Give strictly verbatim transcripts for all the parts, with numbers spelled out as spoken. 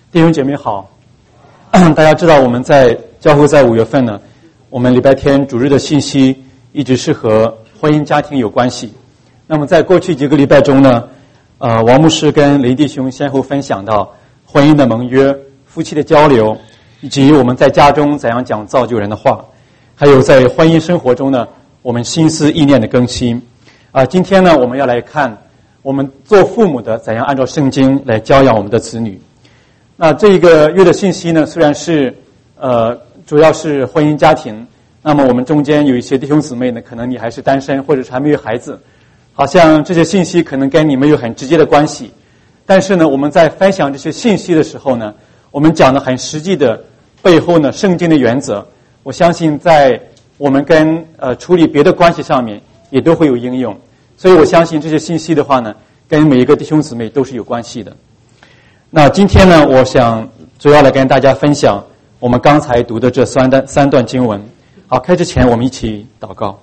弟兄姐妹好，大家知道我们在教会在五月份呢，我们礼拜天主日的信息一直是和婚姻家庭有关系。那么在过去几个礼拜中呢，呃，王牧师跟雷弟兄先后分享到婚姻的盟约、夫妻的交流，以及我们在家中怎样讲造就人的话，还有在婚姻生活中呢，我们心思意念的更新。啊、呃，今天呢，我们要来看我们做父母的怎样按照圣经来教养我们的子女。那这个月的信息呢，虽然是呃主要是婚姻家庭，那么我们中间有一些弟兄姊妹呢，可能你还是单身，或者是还没有孩子，好像这些信息可能跟你没有很直接的关系。但是呢，我们在分享这些信息的时候呢，我们讲的很实际的背后呢，圣经的原则，我相信在我们跟呃处理别的关系上面也都会有应用。所以我相信这些信息的话呢，跟每一个弟兄姊妹都是有关系的。那今天呢，我想主要来跟大家分享我们刚才读的这三段三段经文。好，开之前我们一起祷告。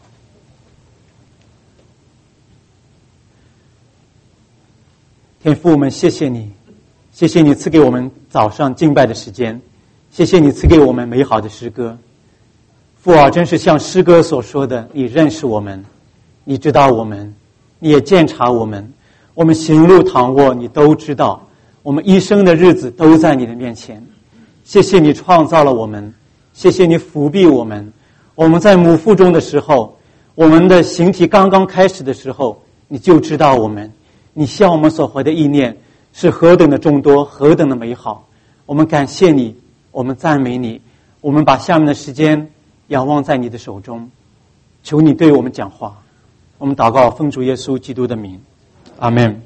天父，我们谢谢你，谢谢你赐给我们早上敬拜的时间，谢谢你赐给我们美好的诗歌。父啊，真是像诗歌所说的，你认识我们，你知道我们，你也鉴察我们，我们行路躺卧你都知道，我们一生的日子都在你的面前。谢谢你创造了我们，谢谢你抚庇我们。我们在母腹中的时候，我们的形体刚刚开始的时候，你就知道我们，你向我们所怀的意念是何等的众多，何等的美好。我们感谢你，我们赞美你，我们把下面的时间仰望在你的手中，求你对我们讲话。我们祷告奉主耶稣基督的名，阿们。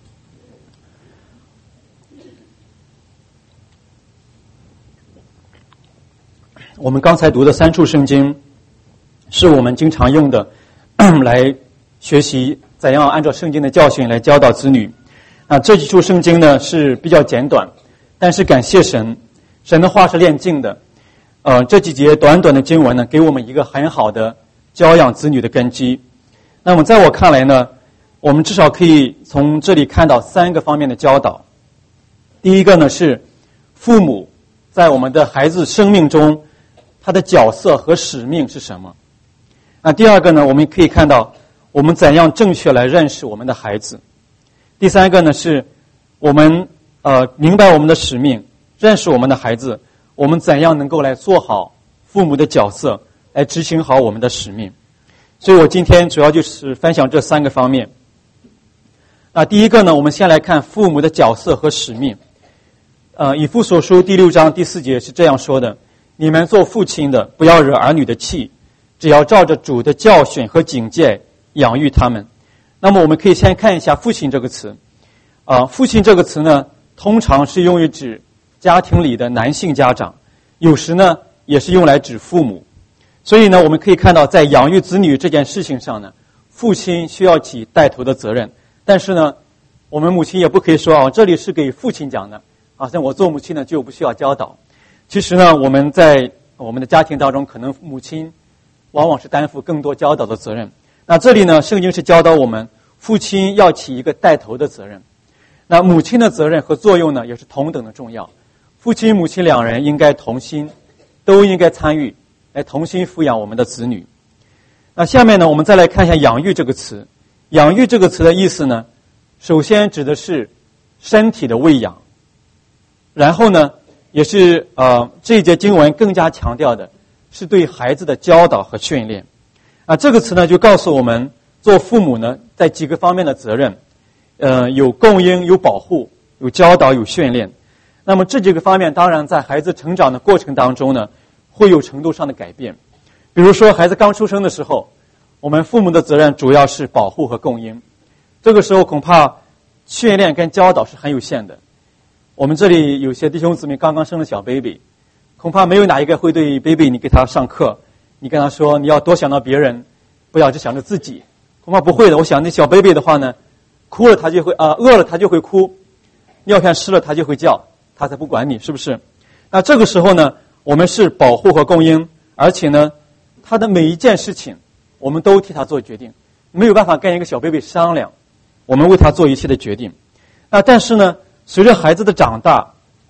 我们刚才读的三处圣经是我们经常用的来学习怎样按照圣经的教训来教导子女。啊，这几处圣经呢是比较简短，但是感谢神，神的话是炼净的。呃，这几节短短的经文呢，给我们一个很好的教养子女的根基。那么在我看来呢，我们至少可以从这里看到三个方面的教导。第一个呢是父母在我们的孩子生命中他的角色和使命是什么。那第二个呢，我们可以看到我们怎样正确来认识我们的孩子。第三个呢，是我们呃明白我们的使命，认识我们的孩子，我们怎样能够来做好父母的角色，来执行好我们的使命。所以我今天主要就是分享这三个方面。那第一个呢，我们先来看父母的角色和使命。呃，以弗所书第六章第四节是这样说的：你们做父亲的，不要惹儿女的气，只要照着主的教训和警戒养育他们。那么我们可以先看一下父亲这个词。啊、呃，父亲这个词呢，通常是用于指家庭里的男性家长，有时呢也是用来指父母。所以呢，我们可以看到在养育子女这件事情上呢，父亲需要起带头的责任。但是呢，我们母亲也不可以说啊，这里是给父亲讲的，好像我做母亲呢就不需要教导。其实呢，我们在我们的家庭当中，可能母亲往往是担负更多教导的责任。那这里呢，圣经是教导我们父亲要起一个带头的责任。那母亲的责任和作用呢，也是同等的重要。父亲母亲两人应该同心，都应该参与，来同心抚养我们的子女。那下面呢，我们再来看一下养育这个词。养育这个词的意思呢，首先指的是身体的喂养，然后呢也是呃这一节经文更加强调的是对孩子的教导和训练。啊，这个词呢就告诉我们做父母呢在几个方面的责任，呃有供应，有保护，有教导，有训练。那么这几个方面当然在孩子成长的过程当中呢会有程度上的改变。比如说孩子刚出生的时候，我们父母的责任主要是保护和供应，这个时候恐怕训练跟教导是很有限的。我们这里有些弟兄姊妹刚刚生了小 baby， 恐怕没有哪一个会对 baby 你给他上课，你跟他说你要多想到别人，不要只想着自己，恐怕不会的。我想那小 baby 的话呢，哭了他就会啊、呃，饿了他就会哭，尿片湿了他就会叫，他才不管你，是不是？那这个时候呢，我们是保护和供应，而且呢他的每一件事情我们都替他做决定，没有办法跟一个小 baby 商量，我们为他做一切的决定。那但是呢，随着孩子的长大，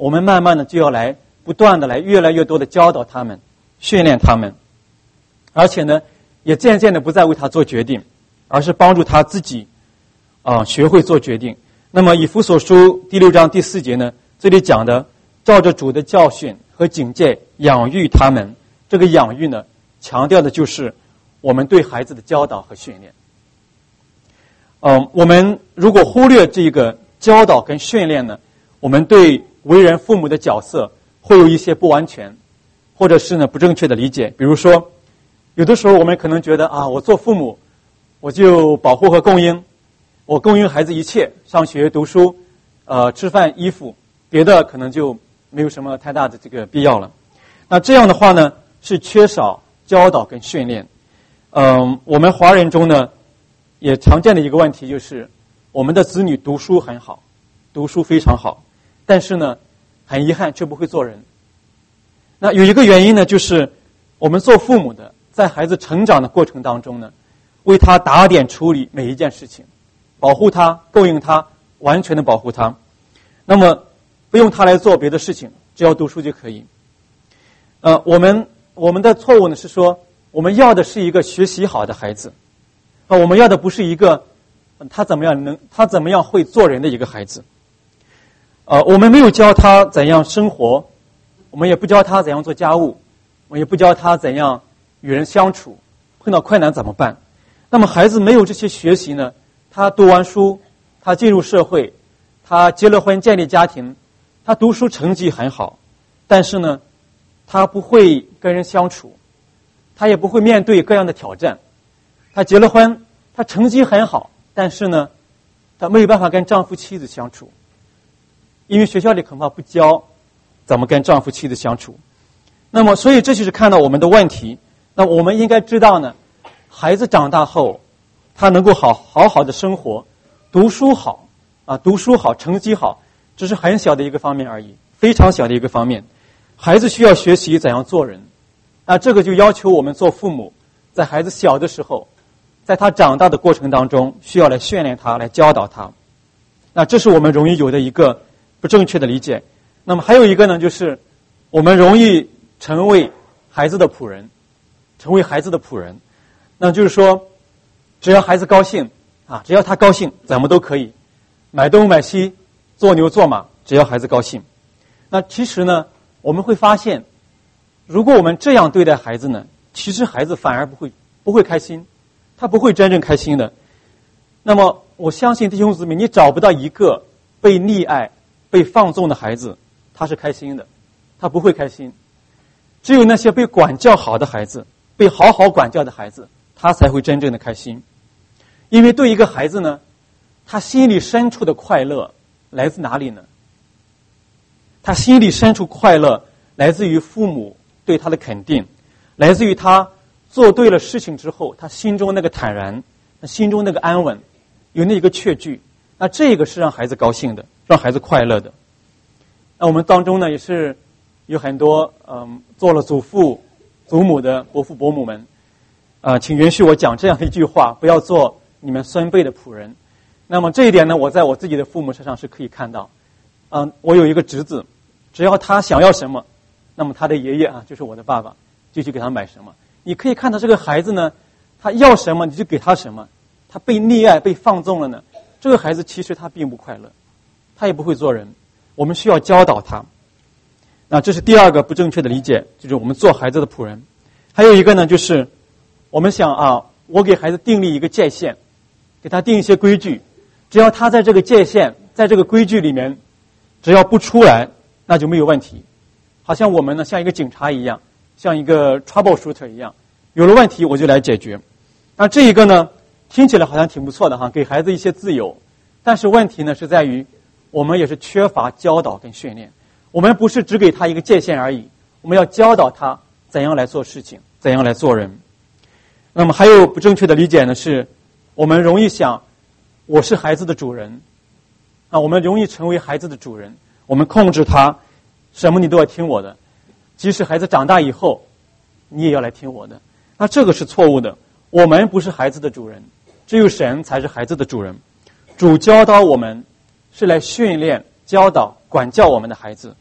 我们慢慢的就要来不断的来越来越多的教导他们，训练他们，而且呢也渐渐的不再为他做决定，而是帮助他自己啊、呃、学会做决定。那么以弗所书第六章第四节呢，这里讲的照着主的教训和警戒养育他们，这个养育呢强调的就是我们对孩子的教导和训练。嗯、呃，我们如果忽略这个教导跟训练呢，我们对为人父母的角色会有一些不完全，或者是呢不正确的理解。比如说，有的时候我们可能觉得啊，我做父母，我就保护和供应，我供应孩子一切，上学、读书、呃吃饭、衣服，别的可能就没有什么太大的这个必要了。那这样的话呢，是缺少教导跟训练。嗯、呃，我们华人中呢，也常见的一个问题就是，我们的子女读书很好，读书非常好，但是呢，很遗憾却不会做人。那有一个原因呢，就是我们做父母的，在孩子成长的过程当中呢，为他打点处理每一件事情，保护他，供应他，完全的保护他。那么不用他来做别的事情，只要读书就可以。呃，我们我们的错误呢是说，我们要的是一个学习好的孩子，啊，我们要的不是一个他怎么样能他怎么样会做人的一个孩子。呃，我们没有教他怎样生活，我们也不教他怎样做家务，我们也不教他怎样与人相处，碰到困难怎么办。那么孩子没有这些学习呢，他读完书，他进入社会，他结了婚，建立家庭，他读书成绩很好，但是呢他不会跟人相处，他也不会面对各样的挑战。他结了婚，他成绩很好，但是呢他没有办法跟丈夫妻子相处，因为学校里恐怕不教怎么跟丈夫妻子相处。那么所以这就是看到我们的问题。那我们应该知道呢，孩子长大后他能够好好好的生活，读书好啊，读书好，成绩好，只是很小的一个方面而已，非常小的一个方面。孩子需要学习怎样做人，那这个就要求我们做父母，在孩子小的时候，在他长大的过程当中，需要来训练他，来教导他。那这是我们容易有的一个不正确的理解。那么还有一个呢，就是我们容易成为孩子的仆人，成为孩子的仆人。那就是说，只要孩子高兴啊，只要他高兴，怎么都可以，买东买西，做牛做马，只要孩子高兴。那其实呢，我们会发现，如果我们这样对待孩子呢，其实孩子反而不会不会开心，他不会真正开心的。那么我相信弟兄姊妹，你找不到一个被溺爱、被放纵的孩子，他是开心的，他不会开心。只有那些被管教好的孩子，被好好管教的孩子，他才会真正的开心。因为对一个孩子呢，他心里深处的快乐来自哪里呢？他心里深处快乐来自于父母对他的肯定，来自于他做对了事情之后，他心中那个坦然，他心中那个安稳，有那一个确据。那这个是让孩子高兴的，让孩子快乐的。那我们当中呢，也是有很多嗯做了祖父祖母的伯父伯母们啊、呃，请允许我讲这样一句话：不要做你们孙辈的仆人。那么这一点呢，我在我自己的父母身上是可以看到。嗯、呃，我有一个侄子，只要他想要什么，那么他的爷爷啊，就是我的爸爸，就去给他买什么。你可以看到这个孩子呢，他要什么你就给他什么。他被溺爱、被放纵了呢，这个孩子其实他并不快乐，他也不会做人。我们需要教导他。那这是第二个不正确的理解，就是我们做孩子的仆人。还有一个呢，就是我们想啊，我给孩子订立一个界限，给他定一些规矩，只要他在这个界限，在这个规矩里面，只要不出来，那就没有问题。好像我们呢，像一个警察一样，像一个 troubleshooter 一样，有了问题我就来解决。那这一个呢，听起来好像挺不错的哈，给孩子一些自由。但是问题呢是在于，我们也是缺乏教导跟训练。我们不是只给他一个界限而已，我们要教导他怎样来做事情，怎样来做人。那么还有不正确的理解呢，是我们容易想我是孩子的主人啊，我们容易成为孩子的主人，我们控制他，什么你都要听我的，即使孩子长大以后你也要来听我的。那这个是错误的。我们不是孩子的主人，只有神才是孩子的主人。主教导我们是来训练、教导、管教我们的孩子，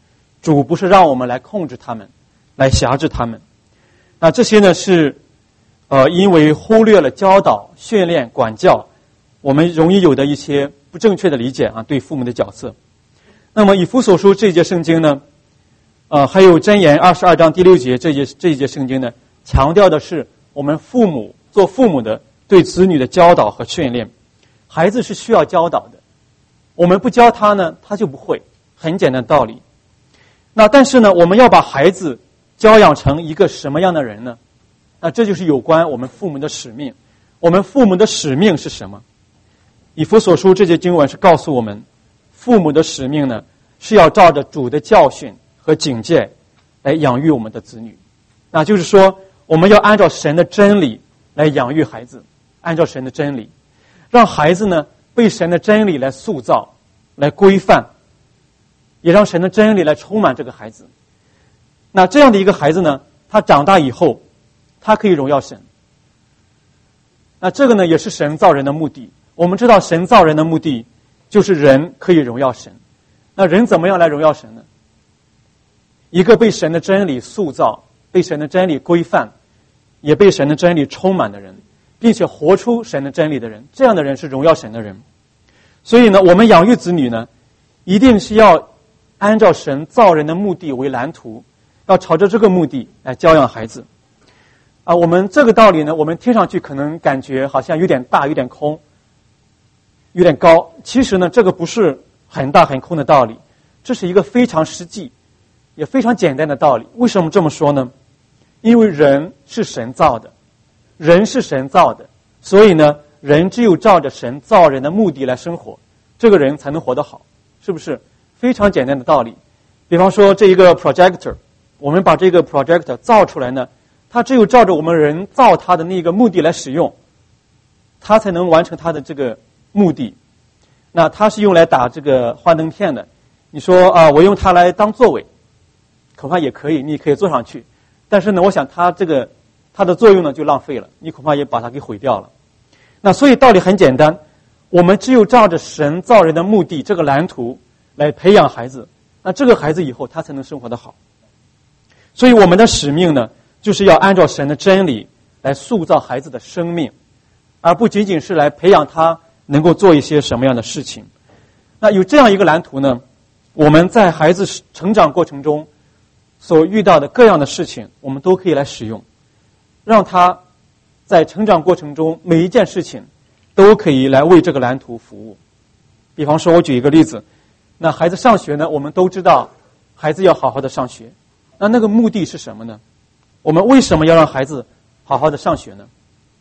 主不是让我们来控制他们，来辖制他们。那这些呢是呃因为忽略了教导、训练、管教，我们容易有的一些不正确的理解啊，对父母的角色。那么以弗所书这一节圣经呢，呃还有箴言二十二章第六节这一节这一节圣经呢，强调的是我们父母做父母的对子女的教导和训练。孩子是需要教导的，我们不教他呢，他就不会，很简单的道理。那但是呢，我们要把孩子教养成一个什么样的人呢？那这就是有关我们父母的使命。我们父母的使命是什么？以弗所书这节经文是告诉我们，父母的使命呢，是要照着主的教训和警戒来养育我们的子女。那就是说，我们要按照神的真理来养育孩子，按照神的真理，让孩子呢被神的真理来塑造、来规范，也让神的真理来充满这个孩子。那这样的一个孩子呢，他长大以后，他可以荣耀神。那这个呢，也是神造人的目的。我们知道神造人的目的就是人可以荣耀神。那人怎么样来荣耀神呢？一个被神的真理塑造、被神的真理规范，也被神的真理充满的人，并且活出神的真理的人，这样的人是荣耀神的人。所以呢，我们养育子女呢，一定是要按照神造人的目的为蓝图，要朝着这个目的来教养孩子。啊，我们这个道理呢，我们听上去可能感觉好像有点大、有点空、有点高。其实呢，这个不是很大很空的道理，这是一个非常实际也非常简单的道理。为什么这么说呢？因为人是神造的，人是神造的，所以呢，人只有照着神造人的目的来生活，这个人才能活得好，是不是？非常简单的道理。比方说这一个 projector， 我们把这个 projector 造出来呢，它只有照着我们人造它的那个目的来使用，它才能完成它的这个目的。那它是用来打这个幻灯片的，你说啊、呃，我用它来当座位，恐怕也可以，你可以坐上去。但是呢，我想它这个它的作用呢就浪费了，你恐怕也把它给毁掉了。那所以道理很简单，我们只有照着神造人的目的这个蓝图来培养孩子，那这个孩子以后他才能生活得好。所以我们的使命呢，就是要按照神的真理来塑造孩子的生命，而不仅仅是来培养他能够做一些什么样的事情。那有这样一个蓝图呢，我们在孩子成长过程中所遇到的各样的事情，我们都可以来使用，让他在成长过程中每一件事情都可以来为这个蓝图服务。比方说，我举一个例子，那孩子上学呢，我们都知道孩子要好好的上学，那那个目的是什么呢？我们为什么要让孩子好好的上学呢？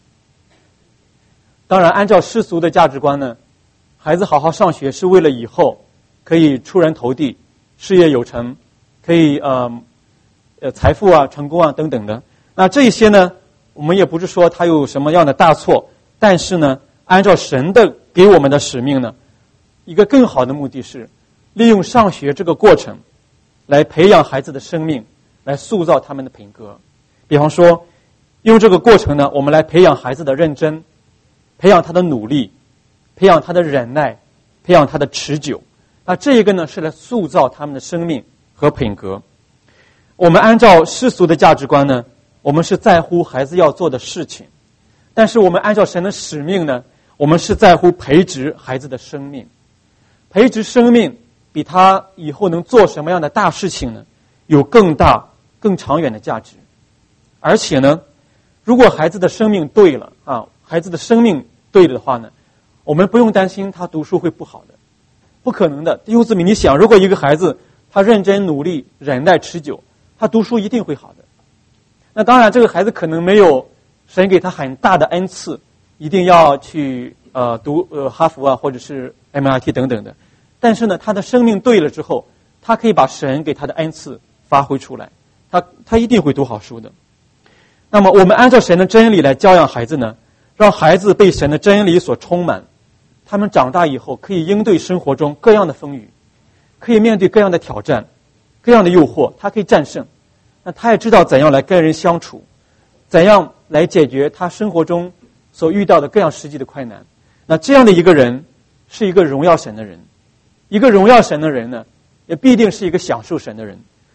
当然按照世俗的价值观呢，孩子好好上学是为了以后可以出人头地，事业有成，可以呃呃财富啊、成功啊等等的。那这一些呢，我们也不是说他有什么样的大错，但是呢，按照神的给我们的使命呢，一个更好的目的是利用上学这个过程来培养孩子的生命，来塑造他们的品格。比方说用这个过程呢，我们来培养孩子的认真，培养他的努力，培养他的忍耐，培养他的持久。那这一个呢，是来塑造他们的生命和品格。我们按照世俗的价值观呢，我们是在乎孩子要做的事情，但是我们按照神的使命呢，我们是在乎培植孩子的生命。培植生命比他以后能做什么样的大事情呢，有更大更长远的价值。而且呢，如果孩子的生命对了啊，孩子的生命对了的话呢，我们不用担心他读书会不好的，不可能的。弟兄姊妹，你想，如果一个孩子他认真努力、忍耐持久，他读书一定会好的。那当然，这个孩子可能没有神给他很大的恩赐，一定要去呃读呃哈佛啊，或者是 M I T 等等的。但是呢，他的生命对了之后，他可以把神给他的恩赐发挥出来，他他一定会读好书的。那么我们按照神的真理来教养孩子呢，让孩子被神的真理所充满，他们长大以后可以应对生活中各样的风雨，可以面对各样的挑战，各样的诱惑，他可以战胜。那他也知道怎样来跟人相处，怎样来解决他生活中所遇到的各样实际的困难。那这样的一个人是一个荣耀神的人。一个荣耀神的人呢，也必定是一个享受神的人。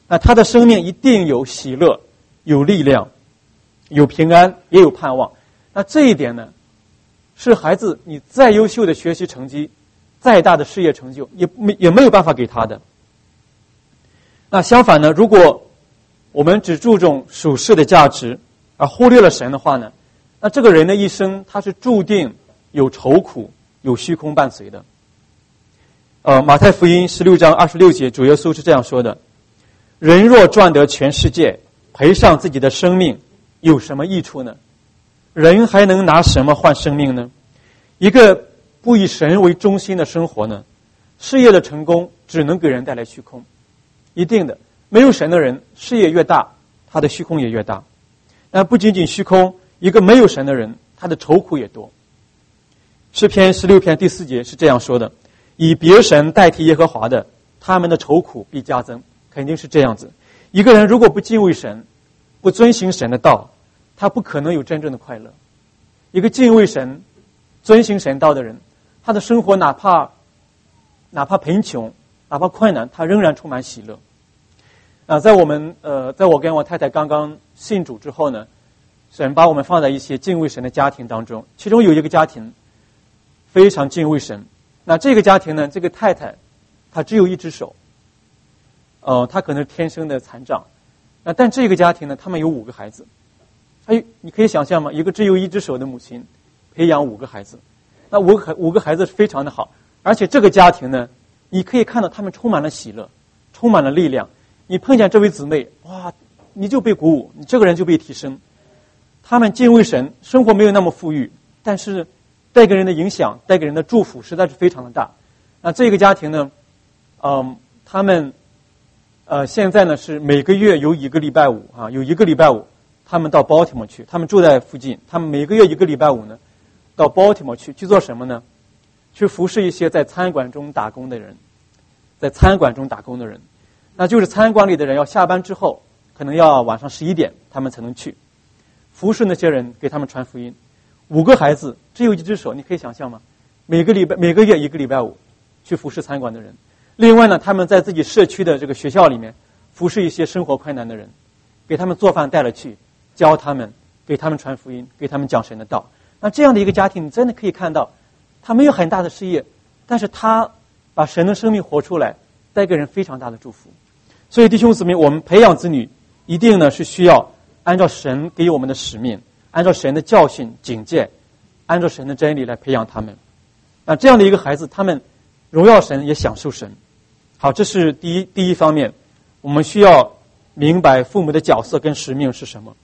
那他的生命一定有喜乐，有力量，有平安，也有盼望。那这一点呢，是孩子你再优秀的学习成绩，再大的事业成就，也没也没有办法给他的。那相反呢，如果我们只注重属世的价值，而忽略了神的话呢，那这个人的一生他是注定有愁苦，有虚空伴随的。呃，马太福音十六章二十六节，主耶稣是这样说的：人若赚得全世界，赔上自己的生命，有什么益处呢？人还能拿什么换生命呢？一个不以神为中心的生活呢，事业的成功只能给人带来虚空。一定的，没有神的人，事业越大，他的虚空也越大。但不仅仅虚空，一个没有神的人，他的愁苦也多。诗篇十六篇第四节是这样说的：以别神代替耶和华的，他们的愁苦必加增。肯定是这样子。一个人如果不敬畏神，不遵行神的道，他不可能有真正的快乐。一个敬畏神、遵行神道的人，他的生活哪怕哪怕贫穷，哪怕困难，他仍然充满喜乐。啊，在我们呃，在我跟我太太刚刚信主之后呢，神把我们放在一些敬畏神的家庭当中，其中有一个家庭非常敬畏神。那这个家庭呢，这个太太她只有一只手，呃，她可能是天生的残障。那但这个家庭呢，他们有五个孩子。哎，你可以想象吗？一个只有一只手的母亲培养五个孩子，那五个五个孩子非常的好，而且这个家庭呢，你可以看到他们充满了喜乐，充满了力量。你碰见这位姊妹，哇，你就被鼓舞，你这个人就被提升。他们敬畏神，生活没有那么富裕，但是带给人的影响，带给人的祝福实在是非常的大。那这个家庭呢，嗯，他们呃现在呢是每个月有一个礼拜五啊，有一个礼拜五他们到 Baltimore 去，他们住在附近，他们每个月一个礼拜五呢到 Baltimore 去去做什么呢？去服侍一些在餐馆中打工的人，在餐馆中打工的人。那就是餐馆里的人要下班之后，可能要晚上十一点他们才能去服侍那些人，给他们传福音。五个孩子只有一只手，你可以想象吗？每个礼拜每个月一个礼拜五去服侍餐馆的人。另外呢，他们在自己社区的这个学校里面服侍一些生活困难的人，给他们做饭带了去，教他们，给他们传福音，给他们讲神的道。那这样的一个家庭，你真的可以看到他没有很大的事业，但是他把神的生命活出来，带给人非常大的祝福。所以弟兄姊妹，我们培养子女一定呢是需要按照神给我们的使命，按照神的教训警戒，按照神的真理来培养他们。那这样的一个孩子，他们荣耀神也享受神。好，这是第一第一方面，我们需要明白父母的角色跟使命是什么。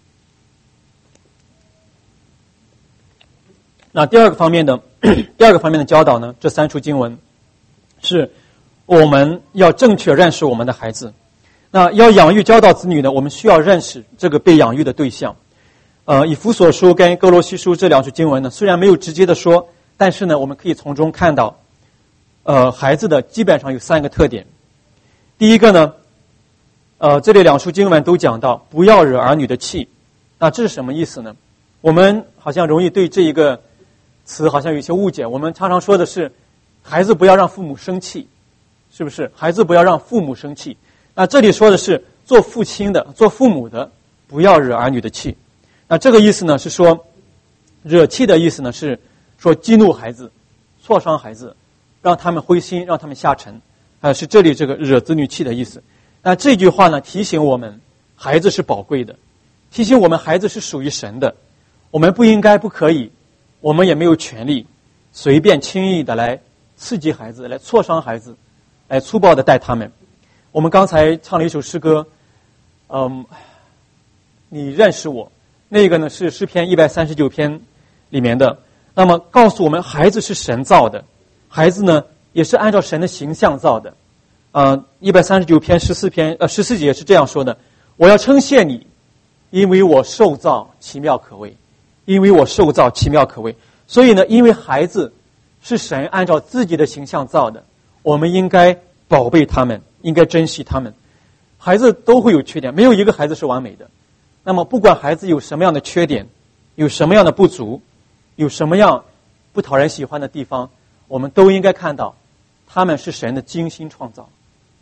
那第二个方面的第二个方面的教导呢，这三处经文是我们要正确认识我们的孩子。那要养育教导子女呢，我们需要认识这个被养育的对象。呃，以弗所书跟哥罗西书这两处经文呢，虽然没有直接的说，但是呢，我们可以从中看到，呃，孩子的基本上有三个特点。第一个呢，呃，这里两处经文都讲到不要惹儿女的气。那这是什么意思呢？我们好像容易对这一个词好像有一些误解。我们常常说的是，孩子不要让父母生气，是不是？孩子不要让父母生气。那这里说的是做父亲的、做父母的，不要惹儿女的气。那这个意思呢，是说惹气的意思呢，是说激怒孩子、挫伤孩子，让他们灰心，让他们下沉，啊，是这里这个惹子女气的意思。那这句话呢，提醒我们，孩子是宝贵的，提醒我们孩子是属于神的，我们不应该、不可以，我们也没有权利随便轻易的来刺激孩子，来挫伤孩子，来粗暴的待他们。我们刚才唱了一首诗歌，嗯，你认识我，那个呢是诗篇一百三十九篇里面的。那么告诉我们，孩子是神造的，孩子呢也是按照神的形象造的。呃，一百三十九篇十四篇呃十四节是这样说的：我要称谢你，因为我受造奇妙可畏，因为我受造奇妙可畏。所以呢，因为孩子是神按照自己的形象造的，我们应该宝贝他们，应该珍惜他们。孩子都会有缺点，没有一个孩子是完美的。那么不管孩子有什么样的缺点，有什么样的不足，有什么样不讨人喜欢的地方，我们都应该看到他们是神的精心创造，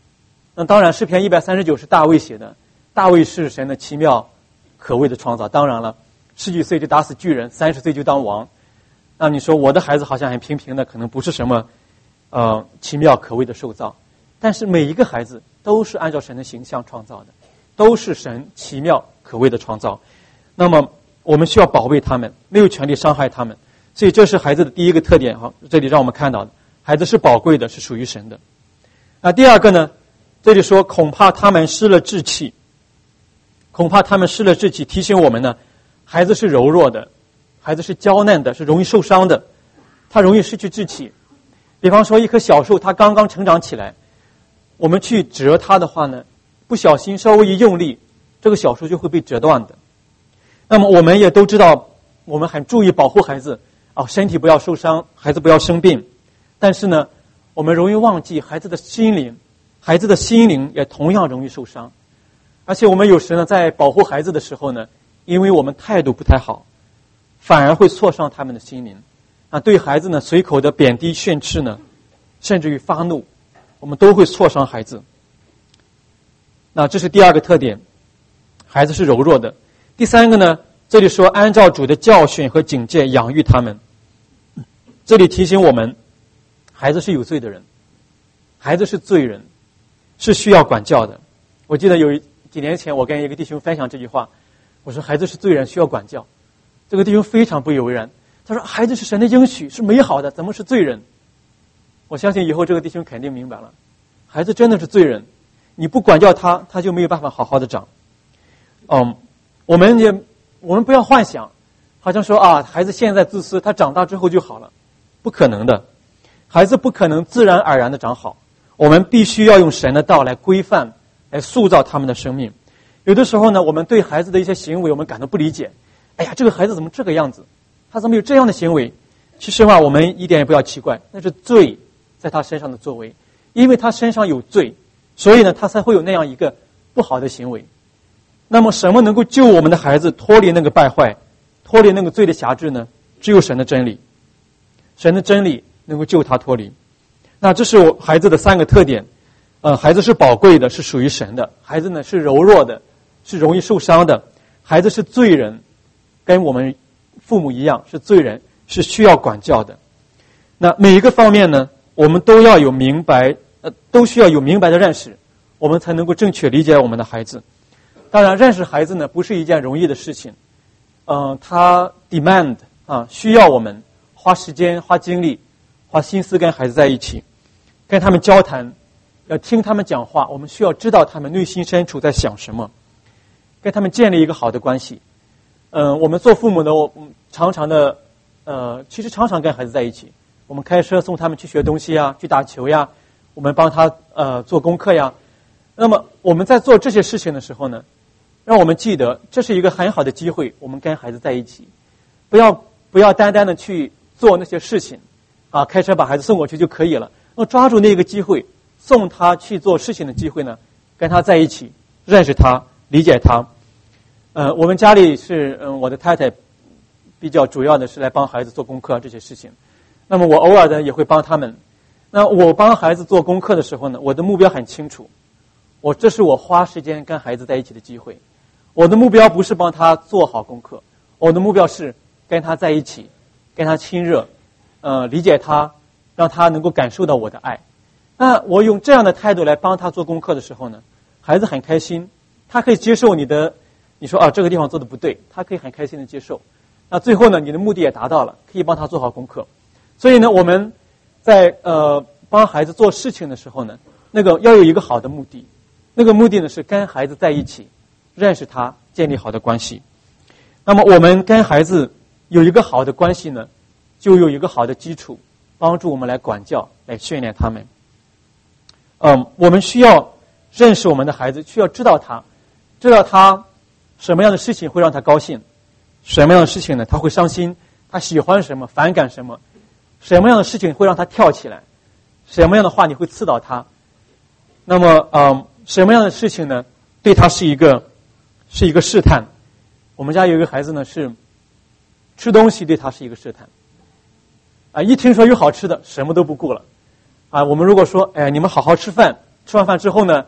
那当然，诗篇一百三十九是大卫写的，大卫是神的奇妙可畏的创造。当然了，十几岁就打死巨人，三十岁就当王。那你说我的孩子好像很平平的，可能不是什么呃奇妙可畏的受造，但是每一个孩子都是按照神的形象创造的，都是神奇妙可畏的创造。那么我们需要保卫他们，没有权利伤害他们。所以这是孩子的第一个特点哈，这里让我们看到的，孩子是宝贵的，是属于神的。那第二个呢，这里说恐怕他们失了志气，恐怕他们失了志气，提醒我们呢，孩子是柔弱的，孩子是娇嫩的，是容易受伤的，他容易失去志气。比方说一棵小树，它刚刚成长起来，我们去折它的话呢，不小心稍微一用力，这个小树就会被折断的。那么我们也都知道，我们很注意保护孩子啊，身体不要受伤，孩子不要生病。但是呢，我们容易忘记孩子的心灵，孩子的心灵也同样容易受伤。而且我们有时呢，在保护孩子的时候呢，因为我们态度不太好，反而会挫伤他们的心灵啊。对孩子呢，随口的贬低训斥呢，甚至于发怒，我们都会挫伤孩子。那这是第二个特点，孩子是柔弱的。第三个呢，这里说按照主的教训和警戒养育他们。这里提醒我们，孩子是有罪的人，孩子是罪人，是需要管教的。我记得有几年前我跟一个弟兄分享这句话，我说孩子是罪人，需要管教。这个弟兄非常不以为然，他说孩子是神的应许，是美好的，怎么是罪人？我相信以后这个弟兄肯定明白了，孩子真的是罪人，你不管教他，他就没有办法好好的长。嗯，我们也我们不要幻想，好像说啊，孩子现在自私，他长大之后就好了，不可能的。孩子不可能自然而然的长好，我们必须要用神的道来规范，来塑造他们的生命。有的时候呢，我们对孩子的一些行为我们感到不理解，哎呀，这个孩子怎么这个样子，他怎么有这样的行为？其实嘛，我们一点也不要奇怪，那是罪在他身上的作为，因为他身上有罪，所以呢，他才会有那样一个不好的行为。那么什么能够救我们的孩子脱离那个败坏，脱离那个罪的辖制呢？只有神的真理，神的真理能够救他脱离。那这是我孩子的三个特点。呃，孩子是宝贵的，是属于神的。孩子呢是柔弱的，是容易受伤的。孩子是罪人，跟我们父母一样是罪人，是需要管教的。那每一个方面呢，我们都要有明白，呃，都需要有明白的认识，我们才能够正确理解我们的孩子。当然，认识孩子呢不是一件容易的事情，嗯、呃，他 demand 啊，需要我们花时间、花精力、花心思跟孩子在一起，跟他们交谈，要听他们讲话。我们需要知道他们内心深处在想什么，跟他们建立一个好的关系。嗯、呃，我们做父母的，我常常的，呃，其实常常跟孩子在一起。我们开车送他们去学东西呀，去打球呀，我们帮他呃做功课呀。那么我们在做这些事情的时候呢，让我们记得这是一个很好的机会，我们跟孩子在一起，不要不要单单的去做那些事情，啊，开车把孩子送过去就可以了。那抓住那个机会，送他去做事情的机会呢，跟他在一起，认识他，理解他。呃，我们家里是嗯、呃，我的太太比较主要的是来帮孩子做功课这些事情。那么我偶尔的也会帮他们。那我帮孩子做功课的时候呢，我的目标很清楚，我这是我花时间跟孩子在一起的机会。我的目标不是帮他做好功课，我的目标是跟他在一起，跟他亲热，呃，理解他，让他能够感受到我的爱。那我用这样的态度来帮他做功课的时候呢，孩子很开心，他可以接受你的，你说啊这个地方做的不对，他可以很开心的接受。那最后呢，你的目的也达到了，可以帮他做好功课。所以呢，我们在呃帮孩子做事情的时候呢，那个要有一个好的目的，那个目的呢是跟孩子在一起，认识他，建立好的关系。那么我们跟孩子有一个好的关系呢，就有一个好的基础，帮助我们来管教，来训练他们。嗯，我们需要认识我们的孩子，需要知道他，知道他什么样的事情会让他高兴，什么样的事情呢他会伤心，他喜欢什么，反感什么，什么样的事情会让他跳起来，什么样的话你会刺到他。那么嗯，什么样的事情呢对他是一个是一个试探。我们家有一个孩子呢，是吃东西对他是一个试探啊，一听说有好吃的什么都不顾了啊。我们如果说哎，你们好好吃饭，吃完饭之后呢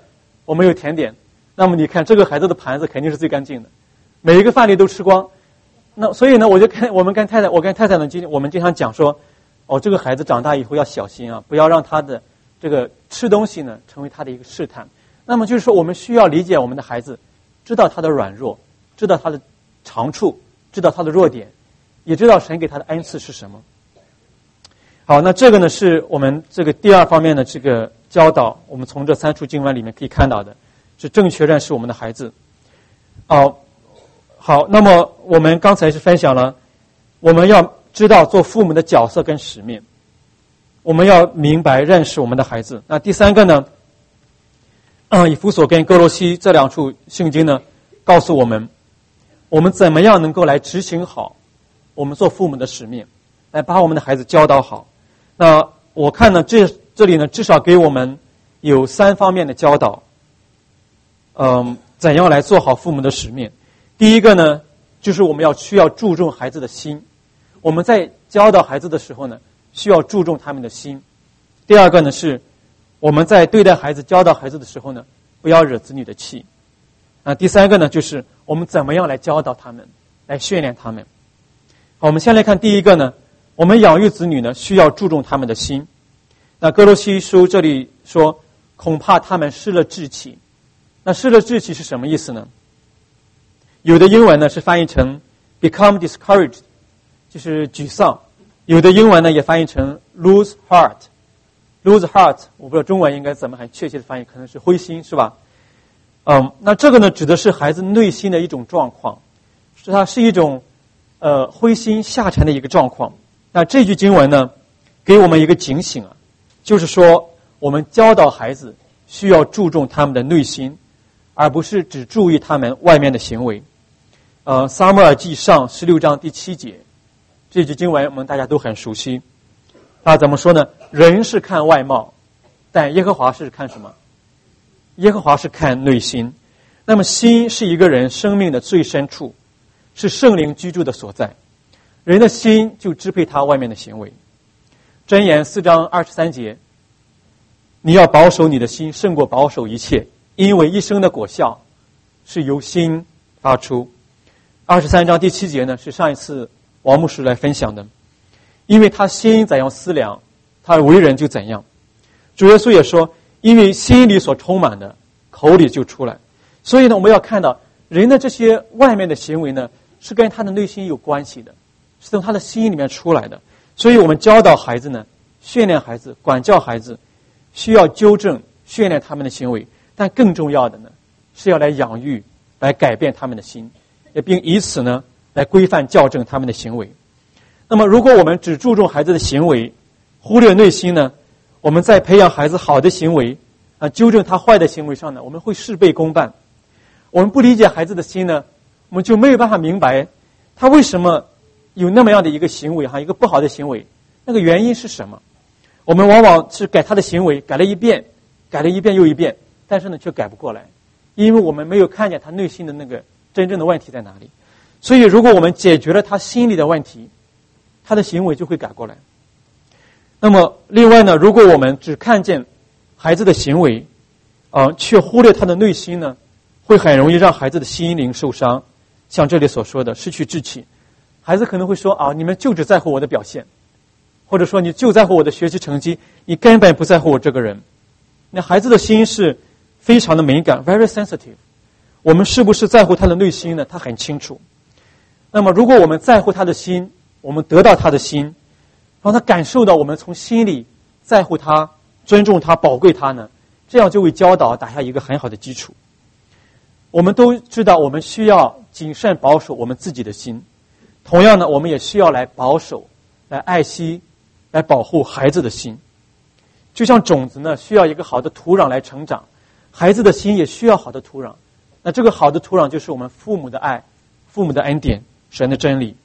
我们有甜点，那么你看这个孩子的盘子肯定是最干净的，每一个饭粒都吃光。那所以呢，我就跟我们跟太太，我跟太太呢，经我们经常讲说，哦，这个孩子长大以后要小心啊，不要让他的这个吃东西呢成为他的一个试探。那么就是说，我们需要理解我们的孩子，知道他的软弱，知道他的长处，知道他的弱点，也知道神给他的恩赐是什么。好，那这个呢是我们这个第二方面的这个教导，我们从这三处经文里面可以看到的，是正确认识我们的孩子。哦，好，那么我们刚才是分享了，我们要知道做父母的角色跟使命，我们要明白认识我们的孩子。那第三个呢，嗯，以弗所跟哥罗西这两处圣经呢，告诉我们，我们怎么样能够来执行好我们做父母的使命，来把我们的孩子教导好。那我看呢，这这里呢，至少给我们有三方面的教导，嗯，怎样来做好父母的使命。第一个呢，就是我们要需要注重孩子的心，我们在教导孩子的时候呢，需要注重他们的心。第二个呢，是我们在对待孩子、教导孩子的时候呢，不要惹子女的气。啊，第三个呢，就是我们怎么样来教导他们，来训练他们。好，我们先来看第一个呢，我们养育子女呢，需要注重他们的心。那哥罗西书这里说，恐怕他们失了志气。那失了志气是什么意思呢？有的英文呢是翻译成 become discouraged， 就是沮丧；有的英文呢也翻译成 lose heart。lose heart 我不知道中文应该怎么很确切的翻译，可能是灰心，是吧？嗯，那这个呢指的是孩子内心的一种状况，是它是一种呃灰心下沉的一个状况。那这句经文呢给我们一个警醒啊，就是说我们教导孩子需要注重他们的内心，而不是只注意他们外面的行为。呃，撒母耳记上十六章第七节，这句经文我们大家都很熟悉。啊，怎么说呢？人是看外貌，但耶和华是看什么？耶和华是看内心。那么心是一个人生命的最深处，是圣灵居住的所在。人的心就支配他外面的行为。箴言四章二十三节，你要保守你的心胜过保守一切，因为一生的果效是由心发出。二十三章第七节呢，是上一次王牧师来分享的。因为他心怎样思量，他为人就怎样。主耶稣也说，因为心里所充满的，口里就出来。所以呢，我们要看到人的这些外面的行为呢，是跟他的内心有关系的，是从他的心里面出来的。所以我们教导孩子呢，训练孩子，管教孩子，需要纠正训练他们的行为，但更重要的呢，是要来养育，来改变他们的心，也并以此呢来规范校正他们的行为。那么如果我们只注重孩子的行为，忽略内心呢，我们在培养孩子好的行为啊，纠正他坏的行为上呢，我们会事倍功半。我们不理解孩子的心呢，我们就没有办法明白他为什么有那么样的一个行为哈，一个不好的行为，那个原因是什么。我们往往是改他的行为，改了一遍，改了一遍又一遍，但是呢却改不过来，因为我们没有看见他内心的那个真正的问题在哪里。所以如果我们解决了他心里的问题，他的行为就会改过来。那么另外呢，如果我们只看见孩子的行为啊、呃，却忽略他的内心呢，会很容易让孩子的心灵受伤，像这里所说的失去志气。孩子可能会说啊，你们就只在乎我的表现，或者说你就在乎我的学习成绩，你根本不在乎我这个人。那孩子的心是非常的敏感 very sensitive， 我们是不是在乎他的内心呢？他很清楚。那么如果我们在乎他的心，我们得到他的心，让他感受到我们从心里在乎他、尊重他、宝贵他呢，这样就为教导打下一个很好的基础。我们都知道，我们需要谨慎保守我们自己的心，同样呢，我们也需要来保守、来爱惜、来保护孩子的心。就像种子呢，需要一个好的土壤来成长，孩子的心也需要好的土壤。那这个好的土壤就是我们父母的爱、父母的恩典、神的真理。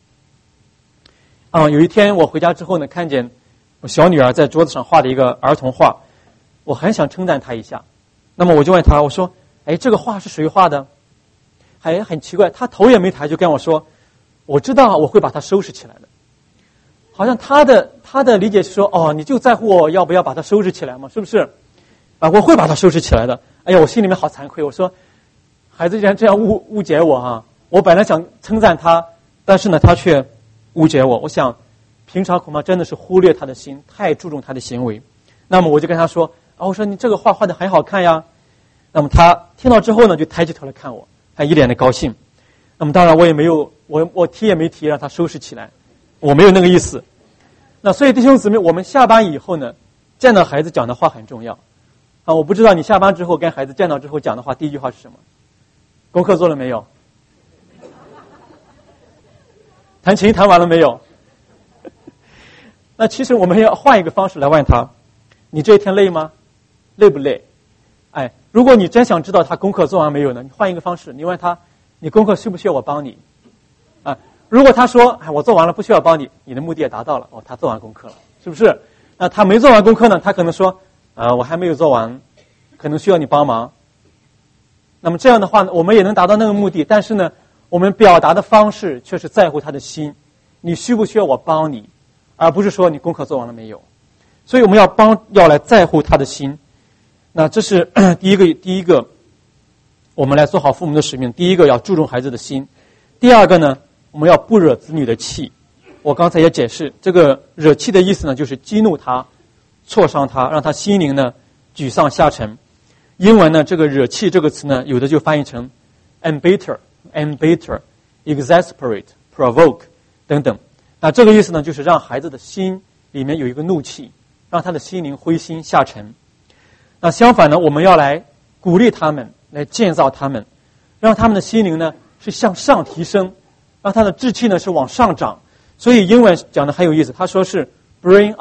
啊、嗯，有一天我回家之后呢，看见我小女儿在桌子上画的一个儿童画，我很想称赞她一下。那么我就问她，我说：“哎，这个画是谁画的？”还很奇怪，她头也没抬就跟我说：“我知道，我会把它收拾起来的。”好像她的她的理解是说：“哦，你就在乎我要不要把它收拾起来吗？是不是？” 啊，我会把他收拾起来的。哎呀，我心里面好惭愧，我说孩子竟然这样误误解我啊！我本来想称赞他，但是呢，他却误解我。我想平常恐怕真的是忽略他的心，太注重他的行为。那么我就跟他说啊，我说你这个画画的很好看呀。那么他听到之后呢，就抬起头来看我，还一脸的高兴。那么当然我也没有，我我提也没提让他收拾起来，我没有那个意思。那所以弟兄姊妹，我们下班以后呢，见到孩子讲的话很重要啊。我不知道你下班之后跟孩子见到之后讲的话，第一句话是什么？功课做了没有？弹琴弹完了没有？那其实我们要换一个方式来问他，你这一天累吗？累不累？哎，如果你真想知道他功课做完没有呢，你换一个方式，你问他，你功课需不需要我帮你？啊，如果他说，哎，我做完了，不需要帮你，你的目的也达到了，哦，他做完功课了，是不是？那他没做完功课呢，他可能说，啊，我还没有做完，可能需要你帮忙。那么这样的话呢，我们也能达到那个目的，但是呢，我们表达的方式却是在乎他的心，你需不需要我帮你，而不是说你功课做完了没有。所以我们要帮，要来在乎他的心。那这是第一个，第一个，我们来做好父母的使命。第一个要注重孩子的心，第二个呢，我们要不惹子女的气。我刚才也解释，这个惹气的意思呢，就是激怒他，挫伤他，让他心灵呢沮丧下沉。英文呢，这个惹气这个词呢，有的就翻译成 embitter、embitter、exasperate、provoke 等等。那这个意思呢，就是让孩子的心里面有一个怒气，让他的心灵灰心下沉。那相反呢，我们要来鼓励他们，来建造他们，让他们的心灵呢是向上提升，让他的志气呢是往上涨。所以英文讲的很有意思，他说是 bring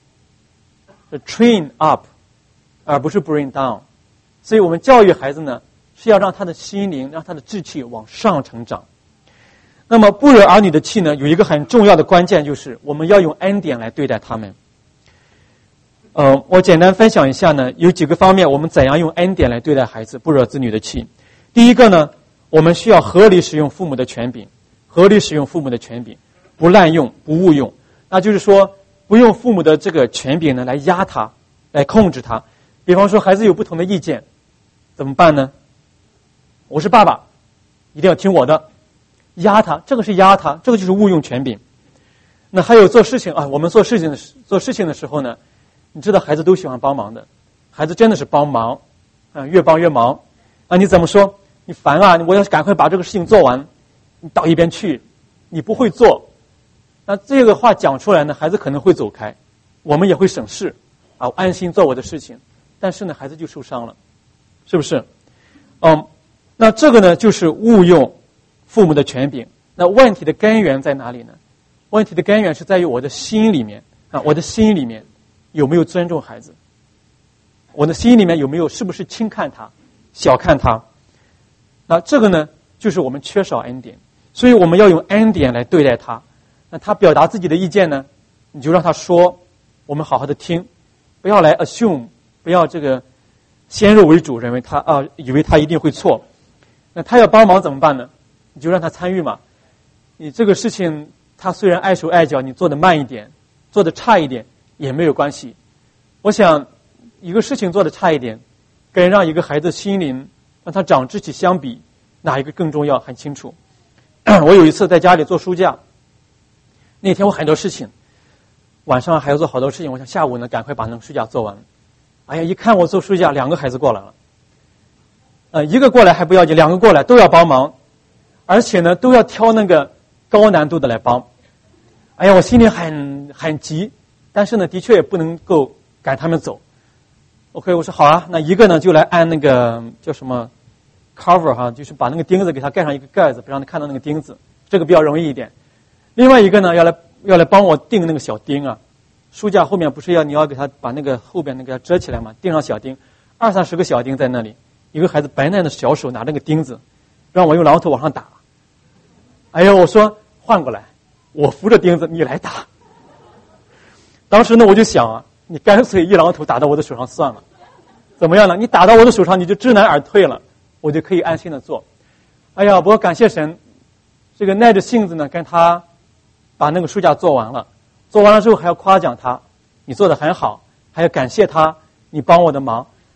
up、train up， 而不是 bring down。所以我们教育孩子呢，是要让他的心灵，让他的志气往上成长。那么不惹儿女的气呢，有一个很重要的关键，就是我们要用恩典来对待他们。呃，我简单分享一下呢，有几个方面我们怎样用恩典来对待孩子，不惹子女的气。第一个呢，我们需要合理使用父母的权柄，合理使用父母的权柄，不滥用，不误用。那就是说，不用父母的这个权柄呢来压他，来控制他。比方说，孩子有不同的意见，怎么办呢？我是爸爸，一定要听我的，压他，这个是压他，这个就是误用权柄。那还有做事情啊，我们做事情的做事情的时候呢，你知道孩子都喜欢帮忙的，孩子真的是帮忙，啊，越帮越忙。啊，你怎么说？你烦啊！我要赶快把这个事情做完，你到一边去，你不会做。那这个话讲出来呢，孩子可能会走开，我们也会省事，啊，我安心做我的事情。但是呢，孩子就受伤了，是不是？嗯，那这个呢，就是误用父母的权柄。那问题的根源在哪里呢？问题的根源是在于我的心里面啊，我的心里面有没有尊重孩子？我的心里面有没有是不是轻看他、小看他？那这个呢，就是我们缺少恩典，所以我们要用恩典来对待他。那他表达自己的意见呢，你就让他说，我们好好的听，不要来 assume， 不要这个先入为主，认为他啊，以为他一定会错。那他要帮忙怎么办呢？你就让他参与嘛。你这个事情他虽然碍手碍脚，你做的慢一点，做的差一点也没有关系。我想一个事情做的差一点，跟让一个孩子心灵让他长志气相比，哪一个更重要？很清楚。我有一次在家里做书架，那天我很多事情，晚上还要做好多事情，我想下午呢赶快把那个书架做完。哎呀，一看我做书架，两个孩子过来了，呃，一个过来还不要紧，两个过来都要帮忙，而且呢都要挑那个高难度的来帮。哎呀，我心里很很急，但是呢的确也不能够赶他们走。OK， 我说好啊，那一个呢就来按那个叫什么 cover 哈，就是把那个钉子给它盖上一个盖子，不让他看到那个钉子，这个比较容易一点。另外一个呢要来要来帮我钉那个小钉啊，书架后面不是要你要给他把那个后边那个遮起来嘛，钉上小钉，二三十个小钉在那里，一个孩子白嫩的小手拿那个钉子，让我用榔头往上打。哎呀，我说换过来，我扶着钉子，你来打。当时呢我就想啊，你干脆一榔头打到我的手上算了，怎么样呢？你打到我的手上，你就知难而退了，我就可以安心的做。哎呀，不过感谢神，这个耐着性子呢，跟他把那个书架做完了。做完了之后还要夸奖他，你做得很好，还要感谢他，你帮我的忙。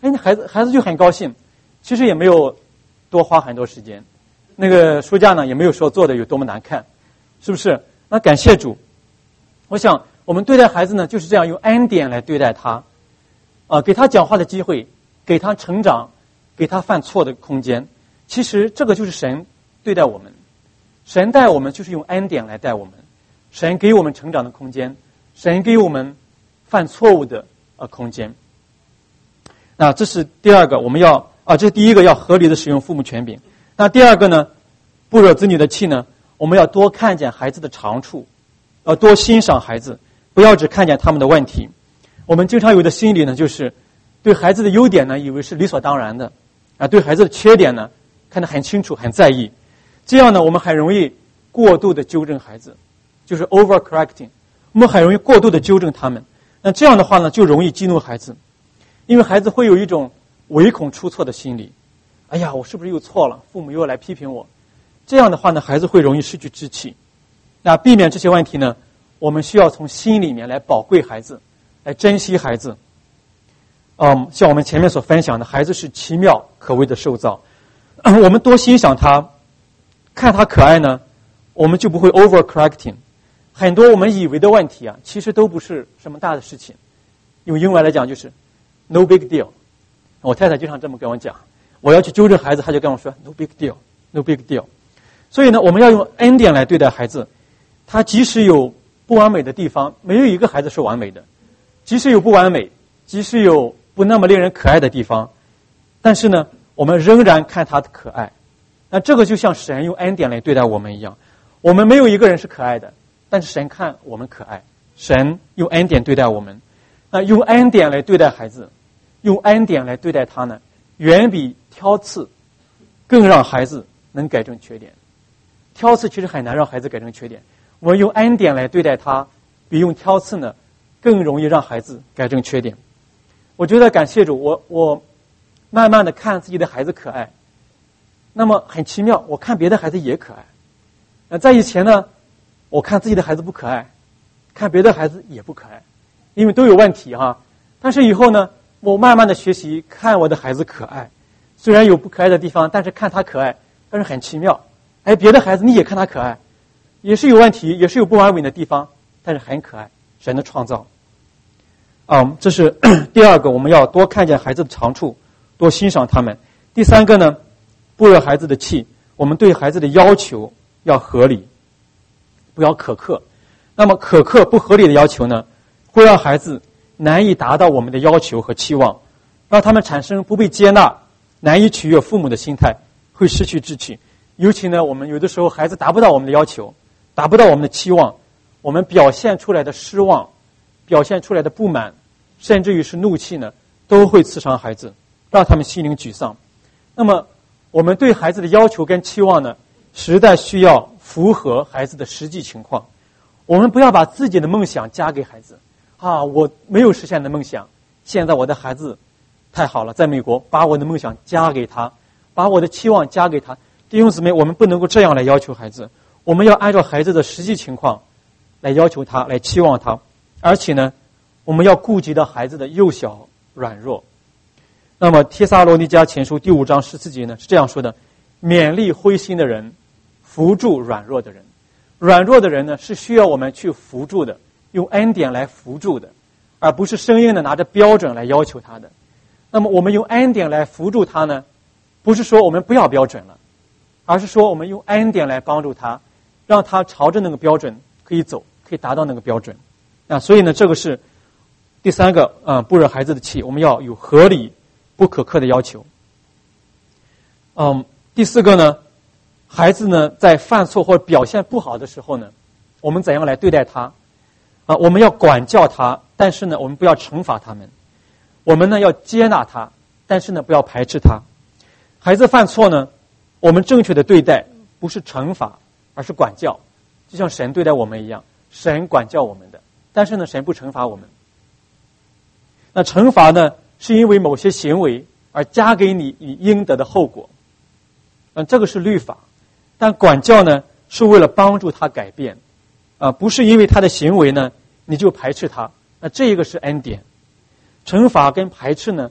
哎，那孩子孩子就很高兴，其实也没有多花很多时间，那个书架呢也没有说做的有多么难看，是不是？那感谢主，我想我们对待孩子呢就是这样，用恩典来对待他，啊、呃，给他讲话的机会，给他成长，给他犯错的空间。其实这个就是神对待我们，神待我们就是用恩典来待我们，神给我们成长的空间，神给我们犯错误的呃空间。那这是第二个，我们要啊，这是第一个，要合理的使用父母权柄。那第二个呢，不惹子女的气呢，我们要多看见孩子的长处，要多欣赏孩子，不要只看见他们的问题。我们经常有的心理呢，就是对孩子的优点呢，以为是理所当然的，啊，对孩子的缺点呢，看得很清楚，很在意。这样呢，我们很容易过度的纠正孩子，就是 overcorrecting， 我们很容易过度的纠正他们。那这样的话呢，就容易激怒孩子，因为孩子会有一种唯恐出错的心理。哎呀，我是不是又错了？父母又要来批评我。这样的话呢，孩子会容易失去志气。那避免这些问题呢，我们需要从心里面来宝贵孩子，来珍惜孩子。嗯，像我们前面所分享的，孩子是奇妙可畏的受造，我们多欣赏他，看他可爱呢，我们就不会 overcorrecting。很多我们以为的问题啊，其实都不是什么大的事情。用英文来讲就是 no big deal。我太太经常这么跟我讲，我要去纠正孩子，她就跟我说 no big deal no big deal。 所以呢，我们要用恩典来对待孩子，他即使有不完美的地方，没有一个孩子是完美的，即使有不完美，即使有不那么令人可爱的地方，但是呢，我们仍然看他的可爱。那这个就像神用恩典来对待我们一样，我们没有一个人是可爱的，但是神看我们可爱，神用恩典对待我们。那用恩典来对待孩子，用恩典来对待他呢，远比挑刺更让孩子能改正缺点。挑刺其实很难让孩子改正缺点，我们用恩典来对待他，比用挑刺呢更容易让孩子改正缺点。我觉得感谢主，我我慢慢的看自己的孩子可爱，那么很奇妙，我看别的孩子也可爱。那在以前呢，我看自己的孩子不可爱，看别的孩子也不可爱，因为都有问题哈。但是以后呢，我慢慢的学习看我的孩子可爱，虽然有不可爱的地方，但是看他可爱，但是很奇妙。哎，别的孩子你也看他可爱，也是有问题，也是有不完美的地方，但是很可爱，神的创造。嗯，这是第二个，我们要多看见孩子的长处，多欣赏他们。第三个呢，不惹孩子的气，我们对孩子的要求要合理，不要苛刻。那么苛刻不合理的要求呢，会让孩子难以达到我们的要求和期望，让他们产生不被接纳、难以取悦父母的心态，会失去志气。尤其呢，我们有的时候孩子达不到我们的要求，达不到我们的期望，我们表现出来的失望，表现出来的不满，甚至于是怒气呢，都会刺伤孩子，让他们心灵沮丧。那么我们对孩子的要求跟期望呢，实在需要符合孩子的实际情况。我们不要把自己的梦想加给孩子啊，我没有实现的梦想，现在我的孩子太好了，在美国，把我的梦想加给他，把我的期望加给他。弟兄姊妹，我们不能够这样来要求孩子，我们要按照孩子的实际情况来要求他，来期望他。而且呢，我们要顾及到孩子的幼小软弱。那么帖撒罗尼迦前书第五章十四节呢是这样说的：勉励灰心的人，扶助软弱的人。软弱的人呢是需要我们去扶助的，用恩典来扶助的，而不是生硬的拿着标准来要求他的。那么我们用恩典来扶助他呢，不是说我们不要标准了，而是说我们用恩典来帮助他，让他朝着那个标准可以走，可以达到那个标准。那所以呢，这个是第三个，嗯，不惹孩子的气，我们要有合理不可克的要求。嗯，第四个呢，孩子呢在犯错或表现不好的时候呢，我们怎样来对待他？啊，我们要管教他，但是呢，我们不要惩罚他们。我们呢要接纳他，但是呢不要排斥他。孩子犯错呢，我们正确的对待不是惩罚，而是管教，就像神对待我们一样，神管教我们的，但是呢神不惩罚我们。那惩罚呢是因为某些行为而加给你你应得的后果，嗯，这个是律法。但管教呢是为了帮助他改变，啊，不是因为他的行为呢你就排斥他，那这个是恩典。惩罚跟排斥呢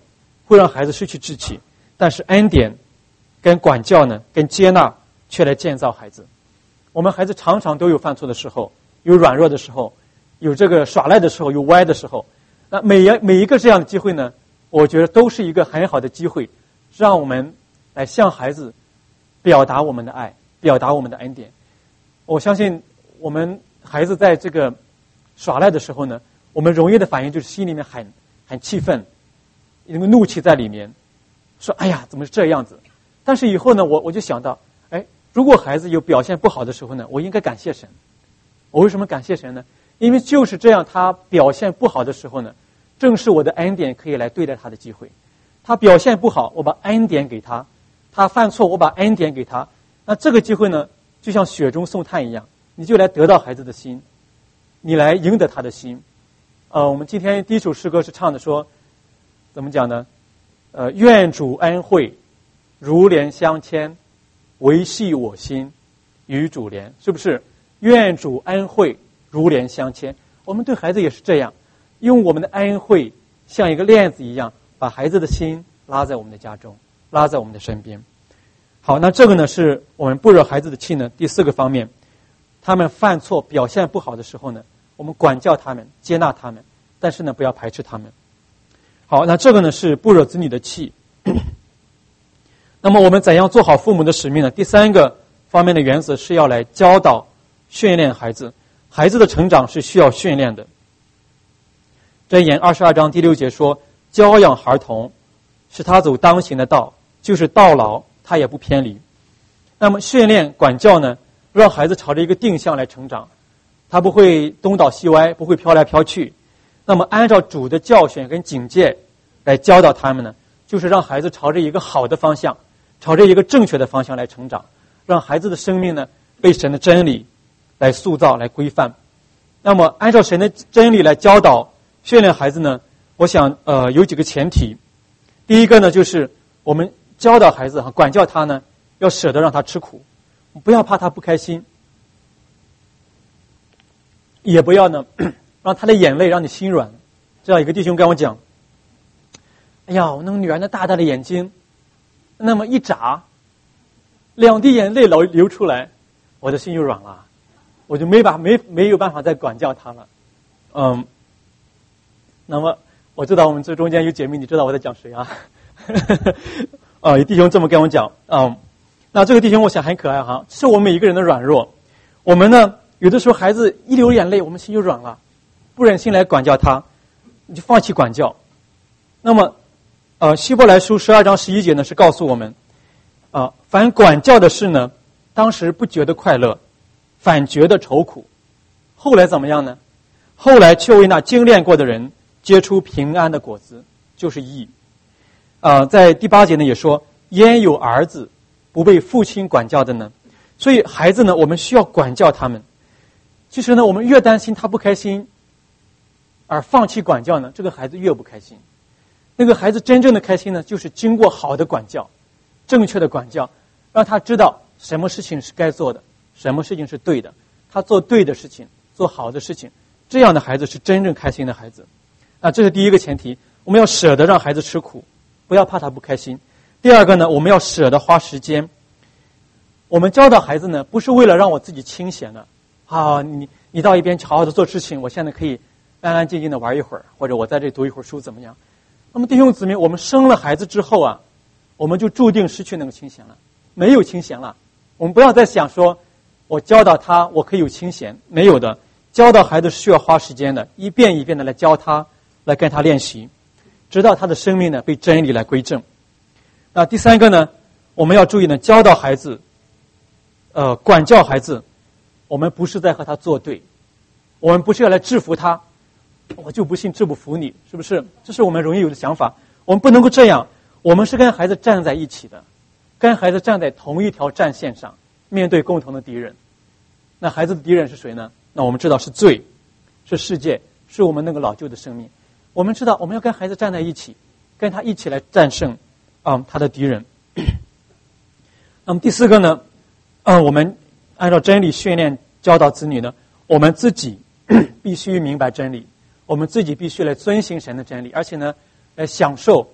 会让孩子失去志气，但是恩典跟管教呢，跟接纳却来建造孩子。我们孩子常常都有犯错的时候，有软弱的时候，有这个耍赖的时候，有歪的时候。那每一每一个这样的机会呢，我觉得都是一个很好的机会，让我们来向孩子表达我们的爱，表达我们的恩典。我相信我们孩子在这个耍赖的时候呢，我们容易的反应就是心里面很很气愤，一个怒气在里面，说哎呀怎么是这样子。但是以后呢，我我就想到，哎，如果孩子有表现不好的时候呢，我应该感谢神。我为什么感谢神呢？因为就是这样，他表现不好的时候呢，正是我的恩典可以来对待他的机会。他表现不好，我把恩典给他；他犯错，我把恩典给他。那这个机会呢，就像雪中送炭一样，你就来得到孩子的心，你来赢得他的心。呃，我们今天第一首诗歌是唱的说，怎么讲呢？呃，愿主恩惠如莲相牵，维系我心与主连，是不是？愿主恩惠如莲相牵。我们对孩子也是这样，用我们的恩惠像一个链子一样，把孩子的心拉在我们的家中，拉在我们的身边。好，那这个呢是我们不惹孩子的气呢第四个方面。他们犯错表现不好的时候呢，我们管教他们，接纳他们，但是呢不要排斥他们。好，那这个呢是不惹子女的气。那么我们怎样做好父母的使命呢？第三个方面的原则是要来教导训练孩子。孩子的成长是需要训练的。箴言二十二章第六节说，教养孩童，使他走当行的道，就是到老他也不偏离。那么训练管教呢，让孩子朝着一个定向来成长，他不会东倒西歪，不会飘来飘去。那么按照主的教训跟警戒来教导他们呢，就是让孩子朝着一个好的方向，朝着一个正确的方向来成长，让孩子的生命呢被神的真理来塑造，来规范。那么按照神的真理来教导训练孩子呢，我想呃有几个前提。第一个呢，就是我们教导孩子管教他呢，要舍得让他吃苦，不要怕他不开心，也不要呢让他的眼泪让你心软。这样一个弟兄跟我讲，哎呀，我那个女儿那大大的眼睛，那么一眨，两滴眼泪流流出来，我的心就软了，我就没把没没有办法再管教他了。嗯，那么我知道我们这中间有姐妹，你知道我在讲谁啊？啊，有弟兄这么跟我讲，嗯，那这个弟兄我想很可爱哈，是我们每一个人的软弱。我们呢，有的时候孩子一流眼泪，我们心就软了，不忍心来管教他，你就放弃管教。那么，呃，希伯来书十二章十一节呢是告诉我们，啊、呃，凡管教的事呢，当时不觉得快乐，反觉得愁苦，后来怎么样呢？后来却为那精炼过的人结出平安的果子，就是义。啊、呃，在第八节呢也说，焉有儿子不被父亲管教的呢？所以孩子呢，我们需要管教他们。其实呢，我们越担心他不开心，而放弃管教呢，这个孩子越不开心。那个孩子真正的开心呢，就是经过好的管教，正确的管教，让他知道什么事情是该做的，什么事情是对的，他做对的事情，做好的事情，这样的孩子是真正开心的孩子。啊，这是第一个前提，我们要舍得让孩子吃苦，不要怕他不开心。第二个呢，我们要舍得花时间。我们教导孩子呢，不是为了让我自己清闲的，啊，你你到一边好好的做事情，我现在可以安安静静的玩一会儿，或者我在这里读一会儿书怎么样？那么弟兄姊妹，我们生了孩子之后啊，我们就注定失去那个清闲了，没有清闲了。我们不要再想说，我教导他，我可以有清闲，没有的。教导孩子是需要花时间的，一遍一遍的来教他，来跟他练习，直到他的生命呢被真理来归正。那第三个呢，我们要注意呢，教导孩子，呃，管教孩子，我们不是在和他作对，我们不是要来制服他，我就不信治不服你，是不是？这是我们容易有的想法。我们不能够这样，我们是跟孩子站在一起的，跟孩子站在同一条战线上，面对共同的敌人。那孩子的敌人是谁呢？那我们知道是罪，是世界，是我们那个老旧的生命。我们知道我们要跟孩子站在一起，跟他一起来战胜啊、嗯、他的敌人。那么第四个呢，嗯、呃，我们按照真理训练教导子女呢，我们自己必须明白真理，我们自己必须来遵行神的真理，而且呢，来享受